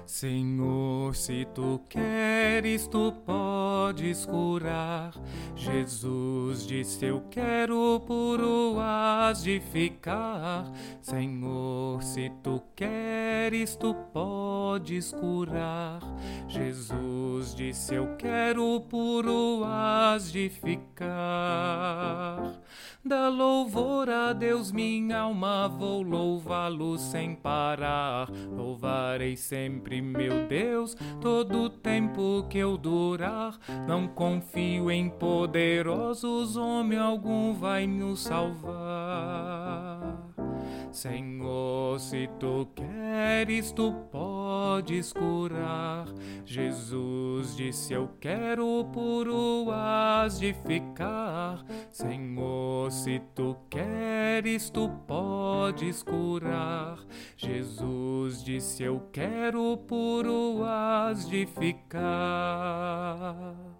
Senhor, se tu queres, tu podes curar. Jesus disse: eu quero, puro has de ficar. Senhor, se tu queres, tu podes curar. Jesus disse: eu quero, puro has de ficar. Dá louvor a Deus, minha alma, vou louvá-lo sem parar. Louvarei sempre, meu Deus, todo o tempo que eu durar. Não confio em poderosos, homem algum vai nos salvar. Senhor, se tu queres, tu podes curar. Jesus disse: eu quero, puro has de ficar. Senhor, se tu queres, tu podes curar. Jesus disse: eu quero, puro has de ficar.